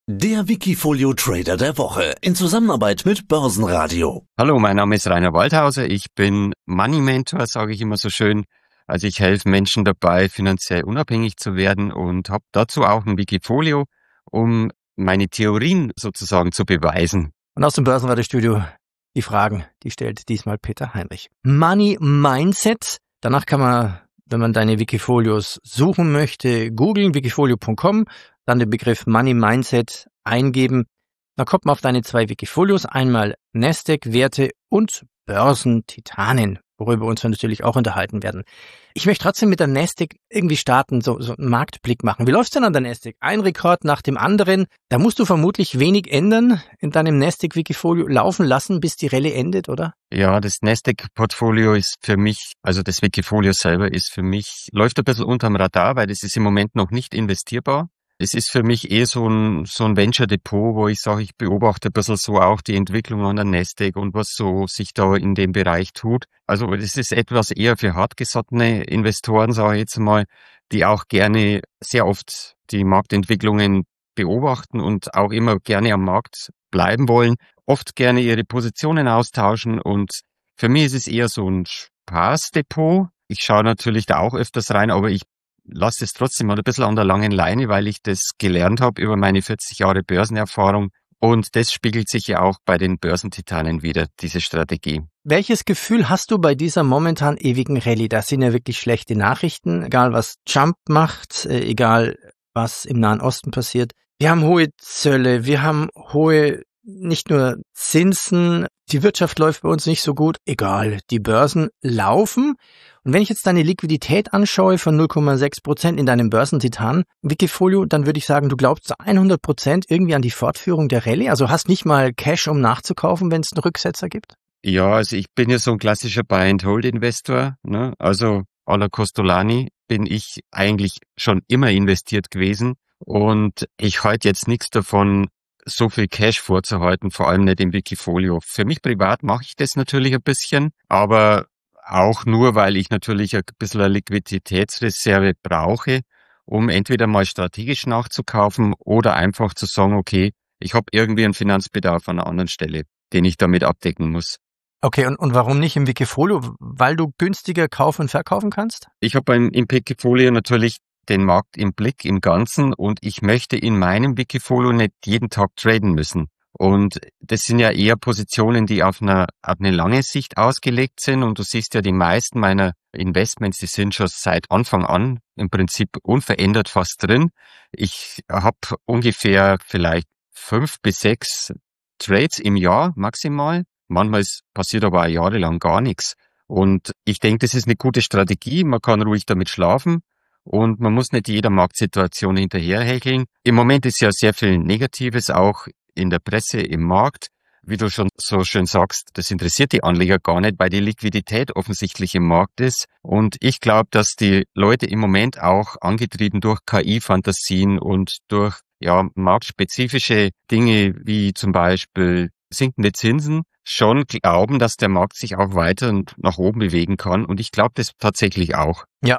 Der Wikifolio Trader der Woche in Zusammenarbeit mit Börsenradio. Hallo, mein Name ist Rainer Waldhauser. Ich bin Money Mentor, sage ich immer so schön. Also ich helfe Menschen dabei, finanziell unabhängig zu werden und habe dazu auch ein Wikifolio, um meine Theorien sozusagen zu beweisen. Und aus dem Börsenradiostudio die Fragen, die stellt diesmal Peter Heinrich. Money Mindset. Danach kann man, wenn man deine Wikifolios suchen möchte, googeln, wikifolio.com, dann den Begriff Money Mindset eingeben. Dann kommt man auf deine 2 Wikifolios, einmal Nasdaq-Werte und Börsentitanen, worüber wir uns natürlich auch unterhalten werden. Ich möchte trotzdem mit der Nasdaq irgendwie starten, so einen Marktblick machen. Wie läuft's denn an der Nasdaq? Ein Rekord nach dem anderen. Da musst du vermutlich wenig ändern in deinem Nasdaq-Wikifolio, laufen lassen, bis die Rallye endet, oder? Ja, das Nasdaq-Portfolio ist für mich, also das Wikifolio selber ist für mich, läuft ein bisschen unterm Radar, weil das ist im Moment noch nicht investierbar. Es ist für mich so ein Venture-Depot, wo ich sage, ich beobachte ein bisschen so auch die Entwicklung an der Nasdaq und was so sich da in dem Bereich tut. Also das ist etwas eher für hartgesottene Investoren, sage ich jetzt mal, die auch gerne sehr oft die Marktentwicklungen beobachten und auch immer gerne am Markt bleiben wollen, oft gerne ihre Positionen austauschen, und für mich ist es eher so ein Spaßdepot. Ich schaue natürlich da auch öfters rein, aber ich lasse es trotzdem mal ein bisschen an der langen Leine, weil ich das gelernt habe über meine 40 Jahre Börsenerfahrung. Und das spiegelt sich ja auch bei den Börsentitanen wieder, diese Strategie. Welches Gefühl hast du bei dieser momentan ewigen Rallye? Das sind ja wirklich schlechte Nachrichten, egal was Trump macht, egal was im Nahen Osten passiert. Wir haben hohe Zölle, wir haben hohe, nicht nur Zinsen, die Wirtschaft läuft bei uns nicht so gut, egal, die Börsen laufen. Und wenn ich jetzt deine Liquidität anschaue von 0,6% in deinem Börsentitan-Wikifolio, dann würde ich sagen, du glaubst zu 100% irgendwie an die Fortführung der Rallye? Also hast nicht mal Cash, um nachzukaufen, wenn es einen Rücksetzer gibt? Ja, also ich bin ja so ein klassischer Buy-and-Hold-Investor, ne? Also à la Costolani bin ich eigentlich schon immer investiert gewesen, und ich halte jetzt nichts davon, so viel Cash vorzuhalten, vor allem nicht im Wikifolio. Für mich privat mache ich das natürlich ein bisschen, aber auch nur, weil ich natürlich ein bisschen eine Liquiditätsreserve brauche, um entweder mal strategisch nachzukaufen oder einfach zu sagen, okay, ich habe irgendwie einen Finanzbedarf an einer anderen Stelle, den ich damit abdecken muss. Okay, und warum nicht im Wikifolio? Weil du günstiger kaufen und verkaufen kannst? Ich habe im Wikifolio natürlich den Markt im Blick im Ganzen, und ich möchte in meinem Wikifolio nicht jeden Tag traden müssen. Und das sind ja eher Positionen, die auf eine lange Sicht ausgelegt sind. Und du siehst ja, die meisten meiner Investments, die sind schon seit Anfang an im Prinzip unverändert fast drin. Ich habe ungefähr vielleicht 5 bis 6 Trades im Jahr maximal. Manchmal passiert aber auch jahrelang gar nichts. Und ich denke, das ist eine gute Strategie. Man kann ruhig damit schlafen. Und man muss nicht jeder Marktsituation hinterherhecheln. Im Moment ist ja sehr viel Negatives auch in der Presse, im Markt. Wie du schon so schön sagst, das interessiert die Anleger gar nicht, weil die Liquidität offensichtlich im Markt ist. Und ich glaube, dass die Leute im Moment auch angetrieben durch KI-Fantasien und durch marktspezifische Dinge wie zum Beispiel sinkende Zinsen schon glauben, dass der Markt sich auch weiter nach oben bewegen kann. Und ich glaube das tatsächlich auch. Ja.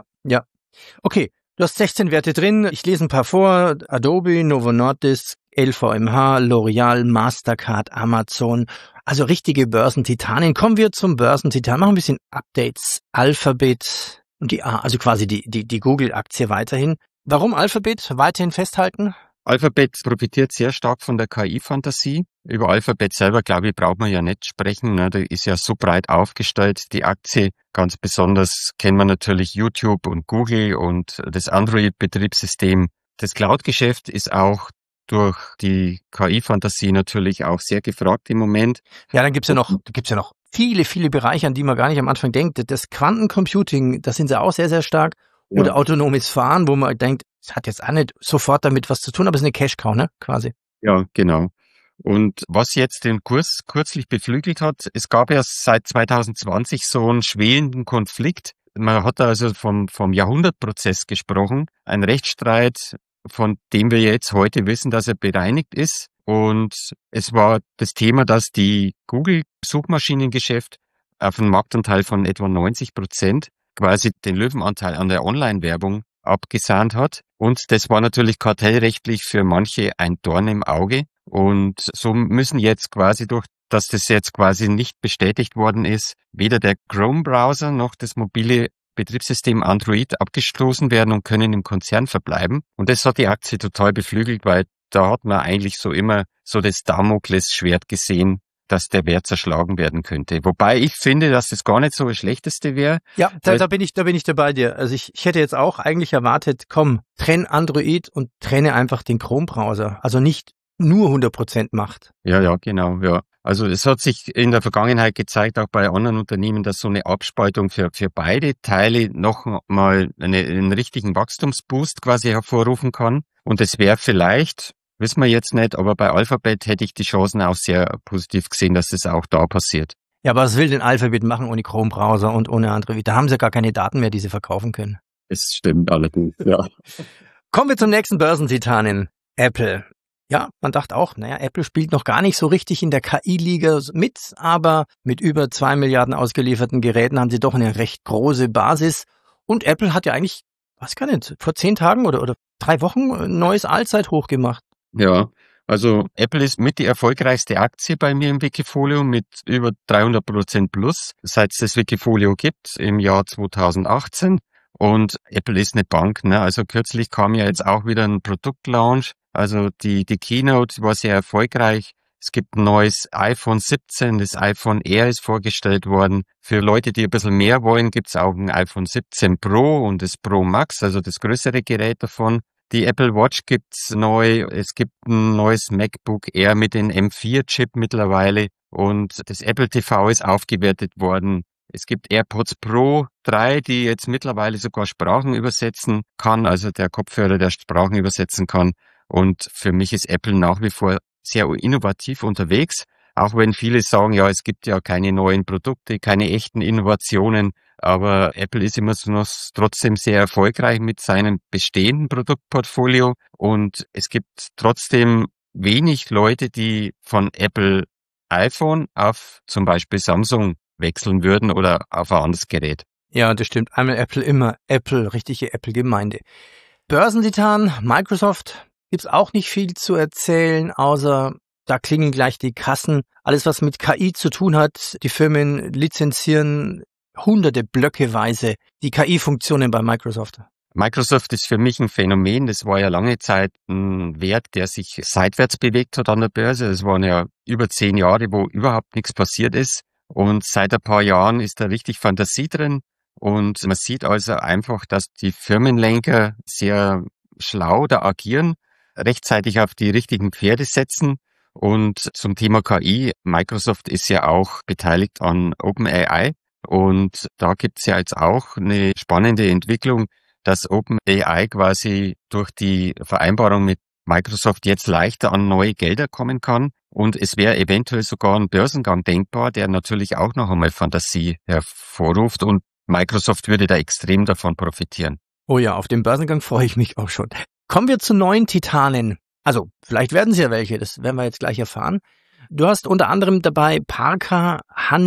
Okay, du hast 16 Werte drin. Ich lese ein paar vor. Adobe, Novo Nordisk, LVMH, L'Oreal, Mastercard, Amazon. Also richtige Börsentitanen. Kommen wir zum Börsentitan. Machen ein bisschen Updates. Alphabet und also quasi die Google-Aktie weiterhin. Warum Alphabet weiterhin festhalten? Alphabet profitiert sehr stark von der KI-Fantasie. Über Alphabet selber, glaube ich, braucht man ja nicht sprechen. Ne? Der ist ja so breit aufgestellt, die Aktie. Ganz besonders kennt man natürlich YouTube und Google und das Android-Betriebssystem. Das Cloud-Geschäft ist auch durch die KI-Fantasie natürlich auch sehr gefragt im Moment. Ja, dann gibt's ja noch viele Bereiche, an die man gar nicht am Anfang denkt. Das Quantencomputing, da sind sie auch sehr, sehr stark. Oder Ja. autonomes Fahren, wo man denkt, es hat jetzt auch nicht sofort damit was zu tun, aber es ist eine Cash-Cow, ne, quasi. Ja, genau. Und was jetzt den Kurs kürzlich beflügelt hat, es gab ja seit 2020 so einen schwelenden Konflikt. Man hat also vom Jahrhundertprozess gesprochen, ein Rechtsstreit, von dem wir jetzt heute wissen, dass er bereinigt ist. Und es war das Thema, dass die Google-Suchmaschinengeschäft auf einen Marktanteil von etwa 90% quasi den Löwenanteil an der Online-Werbung abgesahnt hat. Und das war natürlich kartellrechtlich für manche ein Dorn im Auge. Und so müssen jetzt quasi dass das jetzt quasi nicht bestätigt worden ist, weder der Chrome-Browser noch das mobile Betriebssystem Android abgestoßen werden und können im Konzern verbleiben. Und das hat die Aktie total beflügelt, weil da hat man eigentlich so immer so das Damoklesschwert gesehen, dass der Wert zerschlagen werden könnte. Wobei ich finde, dass das gar nicht so das Schlechteste wäre. Ja, da bin ich dabei dir. Also ich hätte jetzt auch eigentlich erwartet, komm, trenn Android und trenne einfach den Chrome-Browser. Also nicht nur 100% Macht. Ja, genau, ja. Also es hat sich in der Vergangenheit gezeigt, auch bei anderen Unternehmen, dass so eine Abspaltung für beide Teile noch mal einen richtigen Wachstumsboost quasi hervorrufen kann. Und es wäre vielleicht, wissen wir jetzt nicht, aber bei Alphabet hätte ich die Chancen auch sehr positiv gesehen, dass das auch da passiert. Ja, aber was will denn Alphabet machen ohne Chrome-Browser und ohne Android? Da haben sie gar keine Daten mehr, die sie verkaufen können. Es stimmt allerdings, ja. Kommen wir zum nächsten Börsentitanen, Apple. Ja, man dachte auch, Apple spielt noch gar nicht so richtig in der KI-Liga mit, aber mit über 2 Milliarden ausgelieferten Geräten haben sie doch eine recht große Basis. Und Apple hat ja eigentlich, weiß gar nicht, vor 10 Tagen oder 3 Wochen ein neues Allzeithoch gemacht. Ja, also Apple ist mit die erfolgreichste Aktie bei mir im Wikifolio mit über 300% plus, seit es das Wikifolio gibt im Jahr 2018. Und Apple ist eine Bank, ne? Also kürzlich kam ja jetzt auch wieder ein Produktlaunch. Also die Keynote war sehr erfolgreich. Es gibt ein neues iPhone 17, das iPhone Air ist vorgestellt worden. Für Leute, die ein bisschen mehr wollen, gibt es auch ein iPhone 17 Pro und das Pro Max, also das größere Gerät davon. Die Apple Watch gibt's neu. Es gibt ein neues MacBook Air mit dem M4-Chip mittlerweile. Und das Apple TV ist aufgewertet worden. Es gibt AirPods Pro 3, die jetzt mittlerweile sogar Sprachen übersetzen kann, also der Kopfhörer, der Sprachen übersetzen kann. Und für mich ist Apple nach wie vor sehr innovativ unterwegs, auch wenn viele sagen, ja, es gibt ja keine neuen Produkte, keine echten Innovationen, aber Apple ist immer noch trotzdem sehr erfolgreich mit seinem bestehenden Produktportfolio und es gibt trotzdem wenig Leute, die von Apple iPhone auf zum Beispiel Samsung wechseln würden oder auf ein anderes Gerät. Ja, das stimmt. Einmal Apple, immer Apple, richtige Apple-Gemeinde. Börsentitan, Microsoft, gibt's auch nicht viel zu erzählen, außer da klingeln gleich die Kassen. Alles, was mit KI zu tun hat, die Firmen lizenzieren hunderte blöckeweise die KI-Funktionen bei Microsoft. Microsoft ist für mich ein Phänomen. Das war ja lange Zeit ein Wert, der sich seitwärts bewegt hat an der Börse. Es waren ja über 10 Jahre, wo überhaupt nichts passiert ist. Und seit ein paar Jahren ist da richtig Fantasie drin. Und man sieht also einfach, dass die Firmenlenker sehr schlau da agieren, rechtzeitig auf die richtigen Pferde setzen. Und zum Thema KI, Microsoft ist ja auch beteiligt an OpenAI. Und da gibt's ja jetzt auch eine spannende Entwicklung, dass OpenAI quasi durch die Vereinbarung mit Microsoft jetzt leichter an neue Gelder kommen kann. Und es wäre eventuell sogar ein Börsengang denkbar, der natürlich auch noch einmal Fantasie hervorruft. Und Microsoft würde da extrem davon profitieren. Oh ja, auf den Börsengang freue ich mich auch schon. Kommen wir zu neuen Titanen. Also, vielleicht werden es ja welche, das werden wir jetzt gleich erfahren. Du hast unter anderem dabei Parker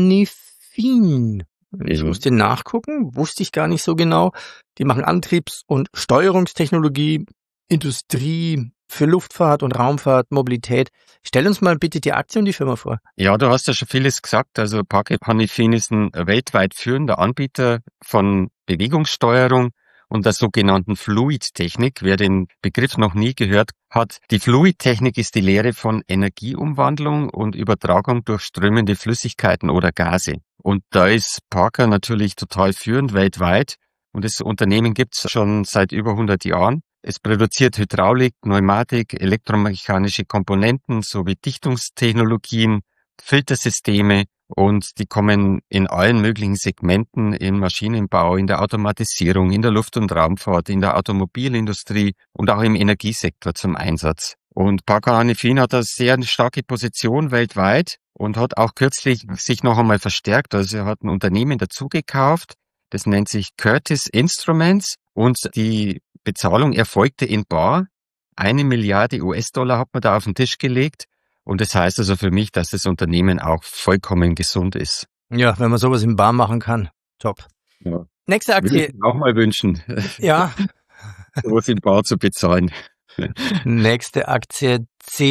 Hannifin. Ich musste nachgucken, wusste ich gar nicht so genau. Die machen Antriebs- und Steuerungstechnologie, Industrie für Luftfahrt und Raumfahrt, Mobilität. Stell uns mal bitte die Aktie und die Firma vor. Ja, du hast ja schon vieles gesagt. Also Parker Hannifin ist ein weltweit führender Anbieter von Bewegungssteuerung und der sogenannten Fluidtechnik. Wer den Begriff noch nie gehört hat, die Fluidtechnik ist die Lehre von Energieumwandlung und Übertragung durch strömende Flüssigkeiten oder Gase. Und da ist Parker natürlich total führend weltweit. Und das Unternehmen gibt's schon seit über 100 Jahren. Es produziert Hydraulik, Pneumatik, elektromechanische Komponenten sowie Dichtungstechnologien, Filtersysteme und die kommen in allen möglichen Segmenten im Maschinenbau, in der Automatisierung, in der Luft- und Raumfahrt, in der Automobilindustrie und auch im Energiesektor zum Einsatz. Und Parker Hannifin hat eine sehr starke Position weltweit und hat auch kürzlich sich noch einmal verstärkt. Also er hat ein Unternehmen dazugekauft, das nennt sich Curtis Instruments und die Bezahlung erfolgte in bar. 1 Milliarde US-Dollar hat man da auf den Tisch gelegt. Und das heißt also für mich, dass das Unternehmen auch vollkommen gesund ist. Ja, wenn man sowas in bar machen kann, top. Ja. Nächste Aktie. Würde ich auch mal wünschen. Ja, sowas in bar zu bezahlen. Nächste Aktie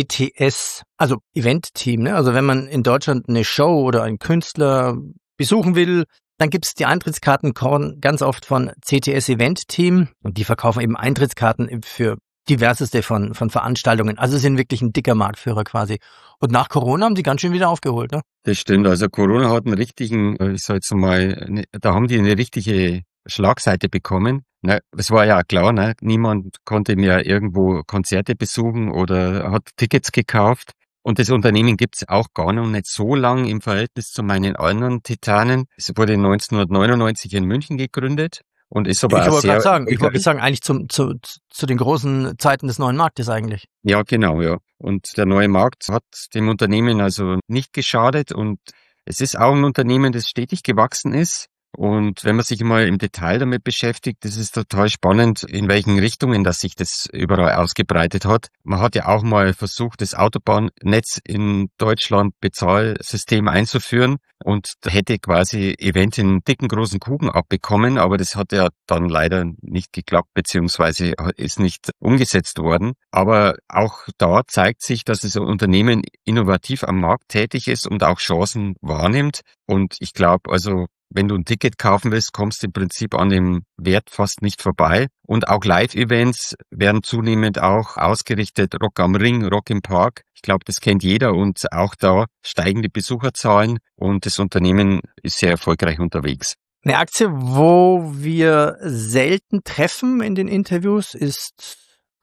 CTS, also Event-Team. Ne? Also wenn man in Deutschland eine Show oder einen Künstler besuchen will, dann gibt's die Eintrittskarten ganz oft von CTS Event-Team und die verkaufen eben Eintrittskarten für diverseste von Veranstaltungen. Also sind wirklich ein dicker Marktführer quasi. Und nach Corona haben die ganz schön wieder aufgeholt, ne? Das stimmt. Also Corona hat einen richtigen, ich sag jetzt mal, da haben die eine richtige Schlagseite bekommen. Ne, es war ja auch klar, ne? Niemand konnte mehr irgendwo Konzerte besuchen oder hat Tickets gekauft. Und das Unternehmen gibt's auch gar noch nicht so lang im Verhältnis zu meinen anderen Titanen. Es wurde 1999 in München gegründet und ist aber Ich auch wollte sehr... gerade sagen, eigentlich zu den großen Zeiten des neuen Marktes eigentlich. Ja, genau, ja. Und der neue Markt hat dem Unternehmen also nicht geschadet und es ist auch ein Unternehmen, das stetig gewachsen ist. Und wenn man sich mal im Detail damit beschäftigt, das ist total spannend, in welchen Richtungen das sich das überall ausgebreitet hat. Man hat ja auch mal versucht, das Autobahnnetz in Deutschland Bezahlsystem einzuführen und da hätte quasi Event in dicken großen Kuchen abbekommen, aber das hat ja dann leider nicht geklappt, beziehungsweise ist nicht umgesetzt worden. Aber auch da zeigt sich, dass das Unternehmen innovativ am Markt tätig ist und auch Chancen wahrnimmt. Und ich glaube, also wenn du ein Ticket kaufen willst, kommst du im Prinzip an dem Wert fast nicht vorbei. Und auch Live-Events werden zunehmend auch ausgerichtet. Rock am Ring, Rock im Park. Ich glaube, das kennt jeder und auch da steigen die Besucherzahlen und das Unternehmen ist sehr erfolgreich unterwegs. Eine Aktie, wo wir selten treffen in den Interviews, ist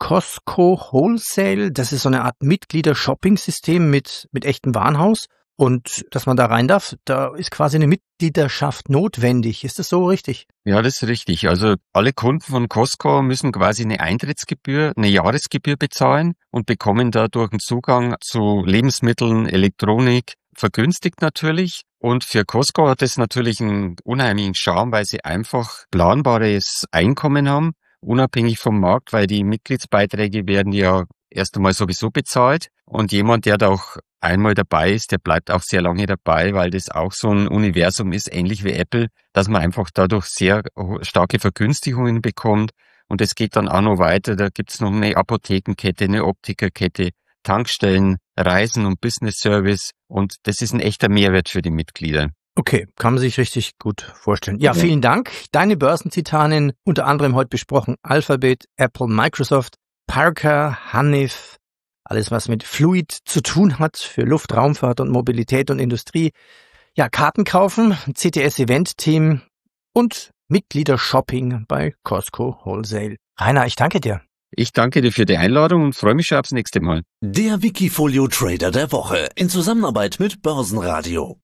Costco Wholesale. Das ist so eine Art Mitglieder-Shopping-System mit echtem Warenhaus. Und dass man da rein darf, da ist quasi eine Mitgliedschaft notwendig. Ist das so richtig? Ja, das ist richtig. Also alle Kunden von Costco müssen quasi eine Eintrittsgebühr, eine Jahresgebühr bezahlen und bekommen dadurch einen Zugang zu Lebensmitteln, Elektronik, vergünstigt natürlich. Und für Costco hat es natürlich einen unheimlichen Charme, weil sie einfach planbares Einkommen haben, unabhängig vom Markt, weil die Mitgliedsbeiträge werden ja erst einmal sowieso bezahlt. Und jemand, der da auch einmal dabei ist, der bleibt auch sehr lange dabei, weil das auch so ein Universum ist, ähnlich wie Apple, dass man einfach dadurch sehr starke Vergünstigungen bekommt. Und es geht dann auch noch weiter. Da gibt's noch eine Apothekenkette, eine Optikerkette, Tankstellen, Reisen und Business Service. Und das ist ein echter Mehrwert für die Mitglieder. Okay, kann man sich richtig gut vorstellen. Ja, vielen Dank. Deine Börsentitanen, unter anderem heute besprochen, Alphabet, Apple, Microsoft, Parker, Hanif, alles was mit Fluid zu tun hat für Luft, Raumfahrt und Mobilität und Industrie. Ja, Karten kaufen, CTS Event Team und Mitglieder-Shopping bei Costco Wholesale. Rainer, ich danke dir. Ich danke dir für die Einladung und freue mich schon aufs nächste Mal. Der Wikifolio Trader der Woche in Zusammenarbeit mit Börsenradio.